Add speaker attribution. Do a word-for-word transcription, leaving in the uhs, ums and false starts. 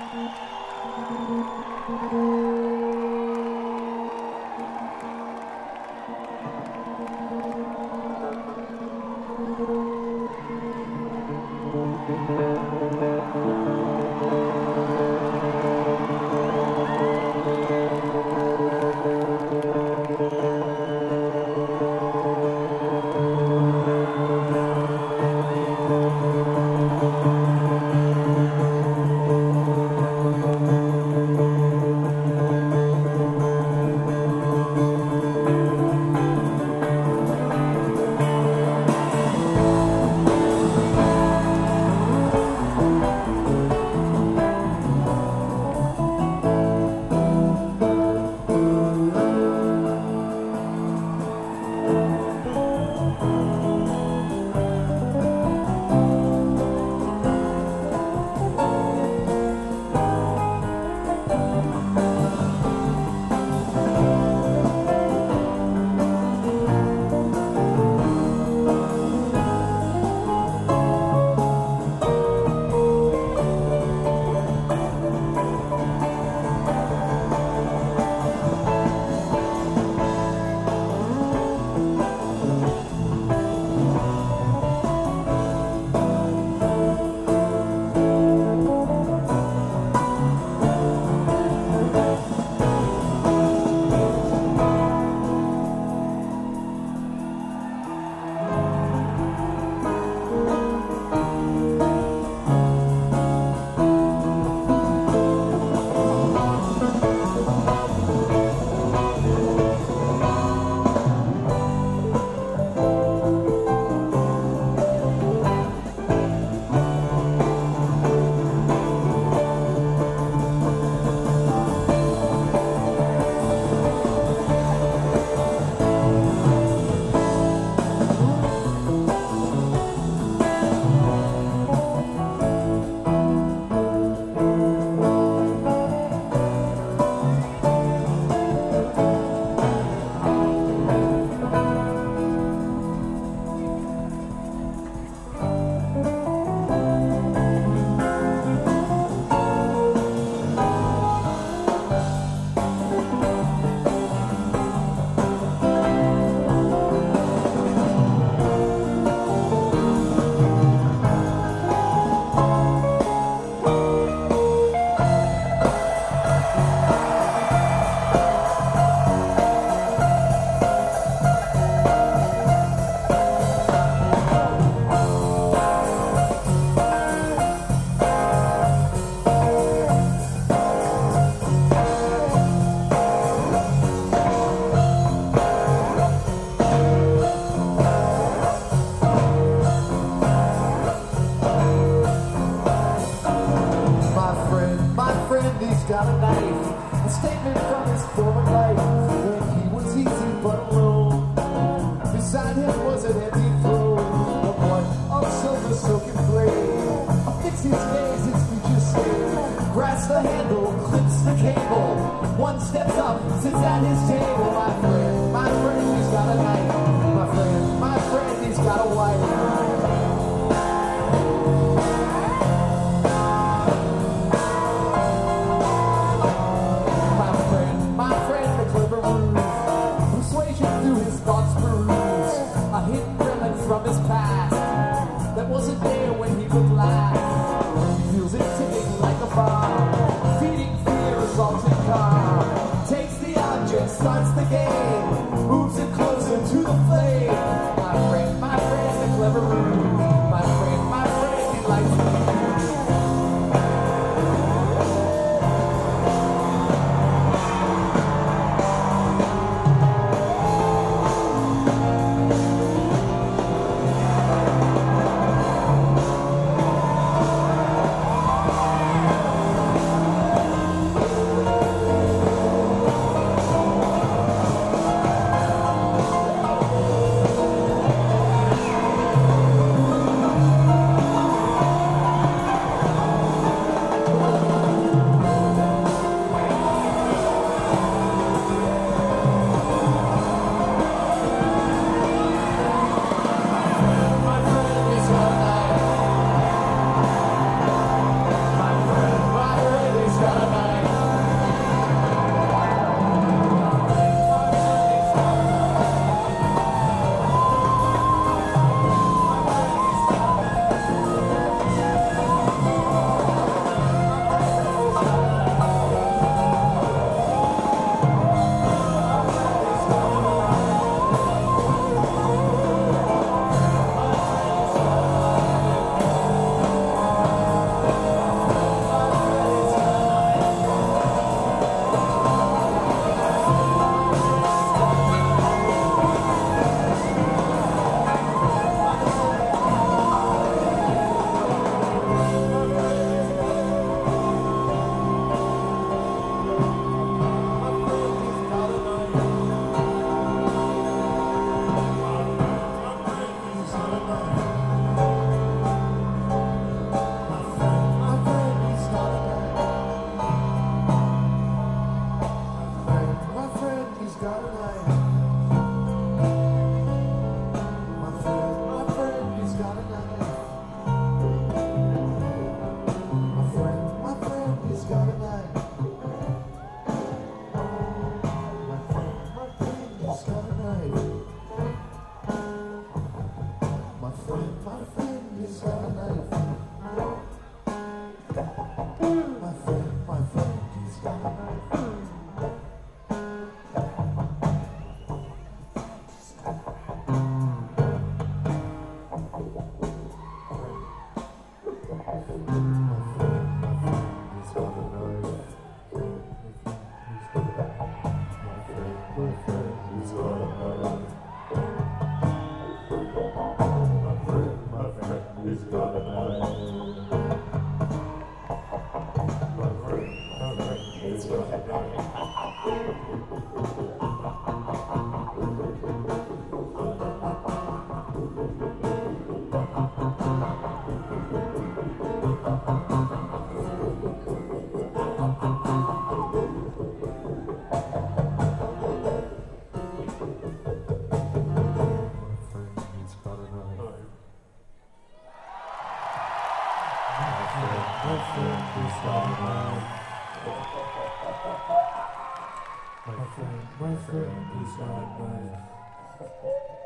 Speaker 1: got a knife, a statement from his former life, when he was easy but alone. Beside him was an empty throne, a blood of silver silken flame. Fix his gaze, his features stay, grasps the handle, clips the cable. One steps up, sits at his table. My friend, my friend, he's got a knife. My friend, my friend, he's got a wife. From his past, that wasn't there when he could laugh. He feels it ticking like a bomb, feeding fear, assaulting calm. Takes the object, starts the game, moves it closer to My friend, my friend is not mine.